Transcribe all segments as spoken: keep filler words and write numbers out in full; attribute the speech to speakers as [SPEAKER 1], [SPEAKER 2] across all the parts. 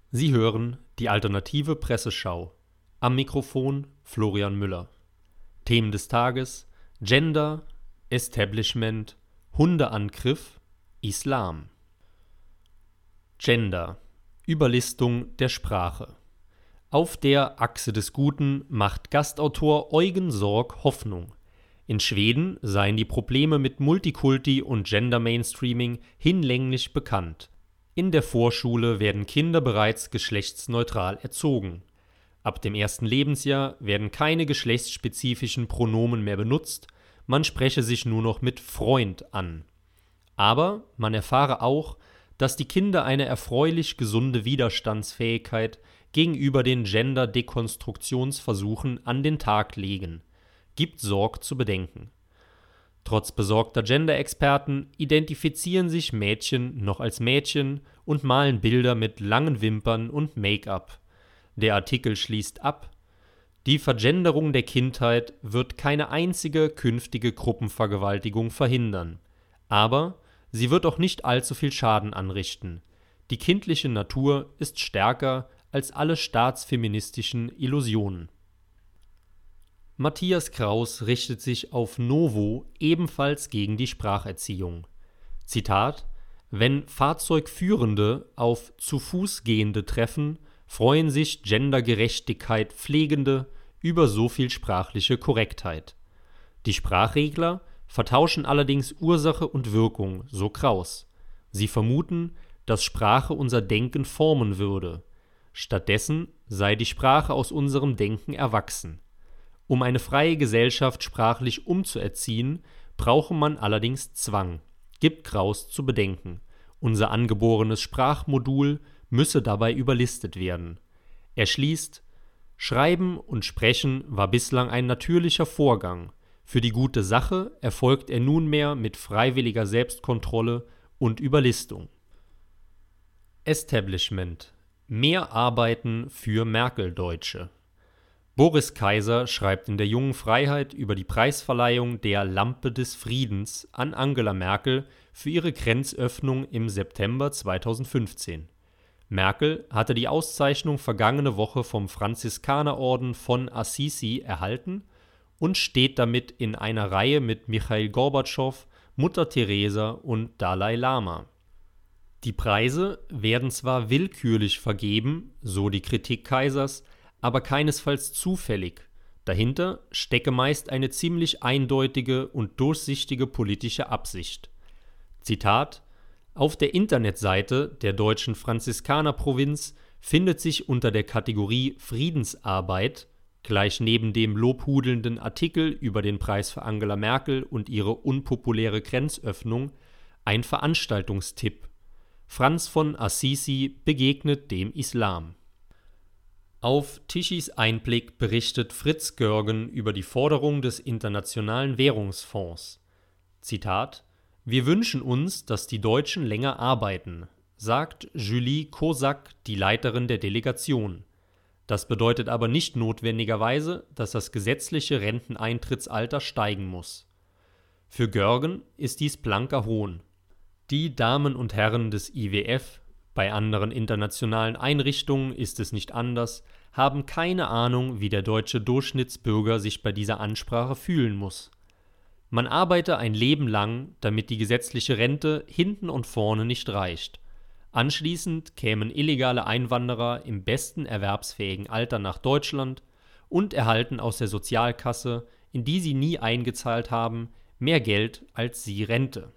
[SPEAKER 1] Sie hören die Alternative Presseschau. Am Mikrofon Florian Müller. Themen des Tages: Gender, Establishment, Hundeangriff, Islam. Gender. Überlistung der Sprache. Auf der Achse des Guten macht Gastautor Eugen Sorg Hoffnung. In Schweden seien die Probleme mit Multikulti und Gender-Mainstreaming hinlänglich bekannt. In der Vorschule werden Kinder bereits geschlechtsneutral erzogen. Ab dem ersten Lebensjahr werden keine geschlechtsspezifischen Pronomen mehr benutzt, man spreche sich nur noch mit Freund an. Aber man erfahre auch, dass die Kinder eine erfreulich gesunde Widerstandsfähigkeit gegenüber den Gender-Dekonstruktionsversuchen an den Tag legen, gibt Sorg zu bedenken. Trotz besorgter Gender-Experten identifizieren sich Mädchen noch als Mädchen und malen Bilder mit langen Wimpern und Make-up. Der Artikel schließt ab: Die Vergenderung der Kindheit wird keine einzige künftige Gruppenvergewaltigung verhindern. Aber sie wird auch nicht allzu viel Schaden anrichten. Die kindliche Natur ist stärker als alle staatsfeministischen Illusionen. Matthias Kraus richtet sich auf Novo ebenfalls gegen die Spracherziehung. Zitat: Wenn Fahrzeugführende auf zu Fuß Gehende treffen, freuen sich Gendergerechtigkeit Pflegende über so viel sprachliche Korrektheit. Die Sprachregler vertauschen allerdings Ursache und Wirkung, so Kraus. Sie vermuten, dass Sprache unser Denken formen würde. Stattdessen sei die Sprache aus unserem Denken erwachsen. Um eine freie Gesellschaft sprachlich umzuerziehen, brauche man allerdings Zwang, gibt Kraus zu bedenken. Unser angeborenes Sprachmodul müsse dabei überlistet werden. Er schließt: Schreiben und Sprechen war bislang ein natürlicher Vorgang. Für die gute Sache erfolgt er nunmehr mit freiwilliger Selbstkontrolle und Überlistung. Establishment. Mehr Arbeiten für Merkel-Deutsche. Boris Kaiser schreibt in der Jungen Freiheit über die Preisverleihung der Lampe des Friedens an Angela Merkel für ihre Grenzöffnung im September zweitausendfünfzehn. Merkel hatte die Auszeichnung vergangene Woche vom Franziskanerorden von Assisi erhalten und steht damit in einer Reihe mit Michail Gorbatschow, Mutter Teresa und Dalai Lama. Die Preise werden zwar willkürlich vergeben, so die Kritik Kaisers, aber keinesfalls zufällig. Dahinter stecke meist eine ziemlich eindeutige und durchsichtige politische Absicht. Zitat: Auf der Internetseite der deutschen Franziskanerprovinz findet sich unter der Kategorie Friedensarbeit, gleich neben dem lobhudelnden Artikel über den Preis für Angela Merkel und ihre unpopuläre Grenzöffnung, ein Veranstaltungstipp: Franz von Assisi begegnet dem Islam. Auf Tischis Einblick berichtet Fritz Görgen über die Forderung des Internationalen Währungsfonds. Zitat: Wir wünschen uns, dass die Deutschen länger arbeiten, sagt Julie Kosak, die Leiterin der Delegation. Das bedeutet aber nicht notwendigerweise, dass das gesetzliche Renteneintrittsalter steigen muss. Für Görgen ist dies blanker Hohn. Die Damen und Herren des I W F, bei anderen internationalen Einrichtungen ist es nicht anders, haben keine Ahnung, wie der deutsche Durchschnittsbürger sich bei dieser Ansprache fühlen muss. Man arbeite ein Leben lang, damit die gesetzliche Rente hinten und vorne nicht reicht. Anschließend kämen illegale Einwanderer im besten erwerbsfähigen Alter nach Deutschland und erhalten aus der Sozialkasse, in die sie nie eingezahlt haben, mehr Geld als sie Rente.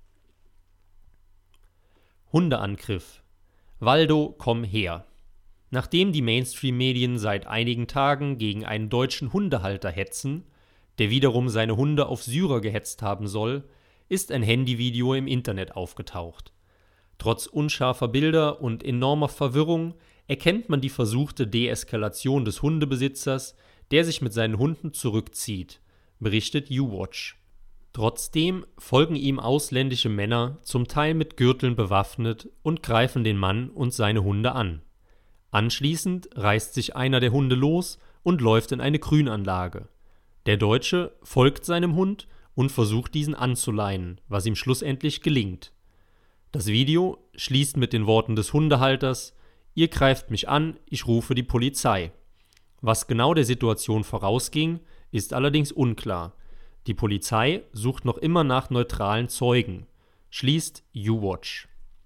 [SPEAKER 1] Hundeangriff. Waldo, komm her. Nachdem die Mainstream-Medien seit einigen Tagen gegen einen deutschen Hundehalter hetzen, der wiederum seine Hunde auf Syrer gehetzt haben soll, ist ein Handyvideo im Internet aufgetaucht. Trotz unscharfer Bilder und enormer Verwirrung erkennt man die versuchte Deeskalation des Hundebesitzers, der sich mit seinen Hunden zurückzieht, berichtet YouWatch. Trotzdem folgen ihm ausländische Männer, zum Teil mit Gürteln bewaffnet, und greifen den Mann und seine Hunde an. Anschließend reißt sich einer der Hunde los und läuft in eine Grünanlage. Der Deutsche folgt seinem Hund und versucht, diesen anzuleinen, was ihm schlussendlich gelingt. Das Video schließt mit den Worten des Hundehalters: Ihr greift mich an, ich rufe die Polizei. Was genau der Situation vorausging, ist allerdings unklar. Die Polizei sucht noch immer nach neutralen Zeugen, schließt U-Watch.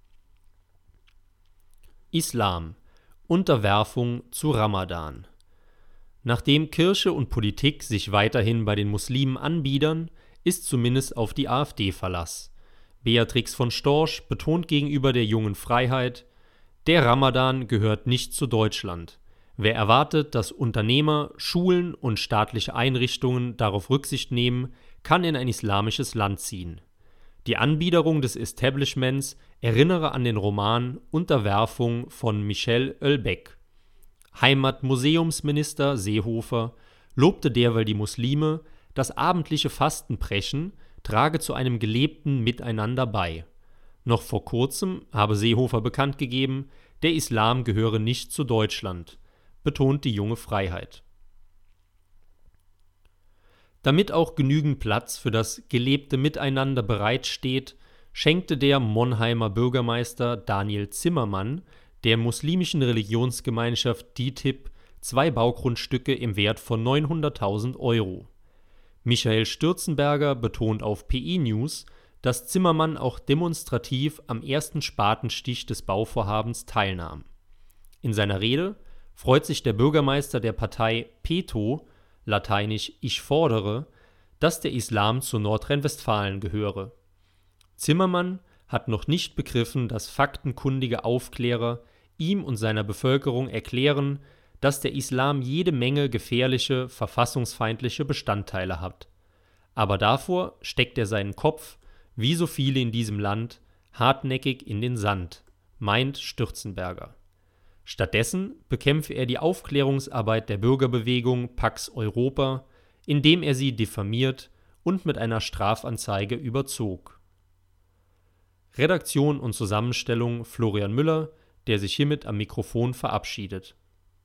[SPEAKER 1] Islam. Unterwerfung zu Ramadan. Nachdem Kirche und Politik sich weiterhin bei den Muslimen anbiedern, ist zumindest auf die AfD Verlass. Beatrix von Storch betont gegenüber der Jungen Freiheit: Der Ramadan gehört nicht zu Deutschland. Wer erwartet, dass Unternehmer, Schulen und staatliche Einrichtungen darauf Rücksicht nehmen, kann in ein islamisches Land ziehen. Die Anbiederung des Establishments erinnere an den Roman Unterwerfung von Michel Houellebecq. Heimatmuseumsminister Seehofer lobte derweil die Muslime, das abendliche Fastenbrechen trage zu einem gelebten Miteinander bei. Noch vor kurzem habe Seehofer bekannt gegeben, der Islam gehöre nicht zu Deutschland, betont die Junge Freiheit. Damit auch genügend Platz für das gelebte Miteinander bereitsteht, schenkte der Monheimer Bürgermeister Daniel Zimmermann der muslimischen Religionsgemeinschaft D I T I B zwei Baugrundstücke im Wert von neunhunderttausend Euro. Michael Stürzenberger betont auf P I News, dass Zimmermann auch demonstrativ am ersten Spatenstich des Bauvorhabens teilnahm. In seiner Rede freut sich der Bürgermeister der Partei Peto, lateinisch Ich fordere, dass der Islam zu Nordrhein-Westfalen gehöre. Zimmermann hat noch nicht begriffen, dass faktenkundige Aufklärer ihm und seiner Bevölkerung erklären, dass der Islam jede Menge gefährliche, verfassungsfeindliche Bestandteile hat. Aber davor steckt er seinen Kopf, wie so viele in diesem Land, hartnäckig in den Sand, meint Stürzenberger. Stattdessen bekämpfe er die Aufklärungsarbeit der Bürgerbewegung Pax Europa, indem er sie diffamiert und mit einer Strafanzeige überzog. Redaktion und Zusammenstellung Florian Müller, der sich hiermit am Mikrofon verabschiedet.